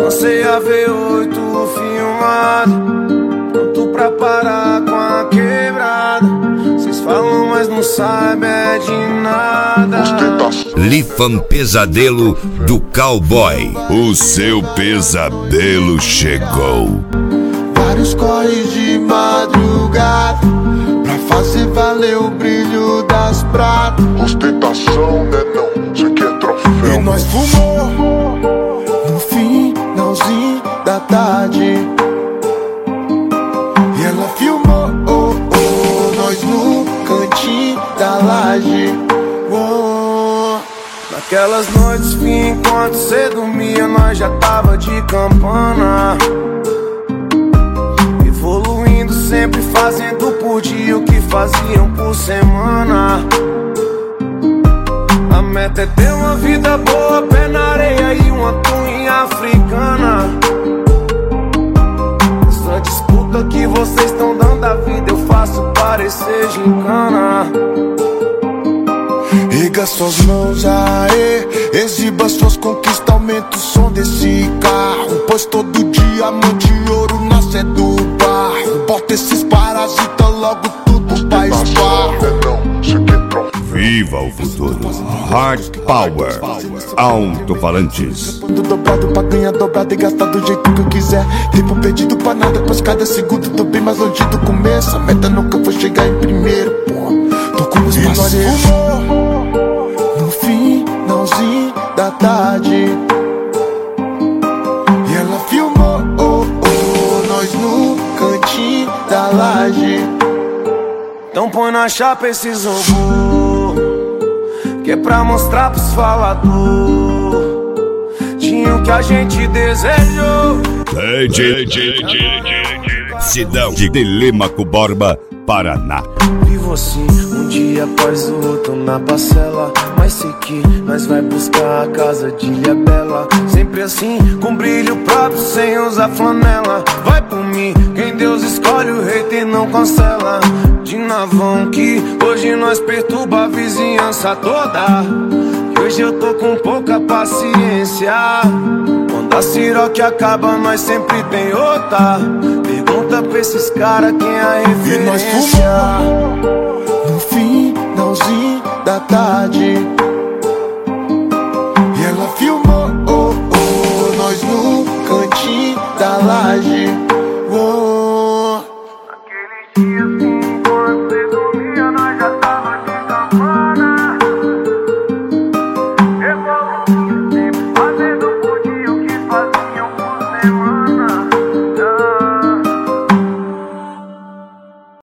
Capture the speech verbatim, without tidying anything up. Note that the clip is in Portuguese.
Lancei a V oito filmado, pronto pra parar com a quebrada. Cês falam, mas não sabem é de nada. Lifan Pesadelo do Cowboy. O seu pesadelo chegou. Vários corres de madrugada pra fazer valer o brilho das pratas. Ostentação, né não? Cê quer troféu? E nós fumou no finalzinho da tarde. E ela filmou oh, oh, nós no cantinho da laje. Oh. Naquelas noites, fim, enquanto cê dormia, nós já tava de campana. Evoluindo sempre, fazendo por dia o que faziam por semana. A meta é ter uma vida boa, pé na areia e uma tuinha africana. Essa disputa que vocês estão dando à vida, eu faço parecer gincana. Erga suas mãos, aê, exiba suas conquistas, aumenta o som desse carro. Pois todo diamante e ouro nasce do barro. Bota esses parasitas logo tudo pra esbarro. Viva o futuro. Hard Power. Alto-falantes. Dobrado pra ganhar dobrado e gastar do jeito que eu quiser. Tempo perdido pra nada, pois cada segundo tô bem mais longe do começo. A meta nunca foi chegar em primeiro, pô. Tô com os parceiros no finalzinho da tarde. E ela filmou oh, oh, nós no cantinho da laje. Então põe na chapa esse zombô, que é pra mostrar pros falador. Tinha o que a gente desejou. Cidão de Telêmaco Borba, Paraná. Vivo assim, um dia após o outro na parcela. Mas sei que nós vai buscar a casa de Ilhabela. Sempre assim, com brilho próprio, sem usar flanela. Vai por mim, quem Deus escolhe, o hater não cancela. De navão que hoje nós perturba a vizinhança toda. E hoje eu tô com pouca paciência. Quando a siroque acaba, nós sempre tem outra. Pergunta pra esses caras quem é a referência. E nós fumou no finalzinho da tarde.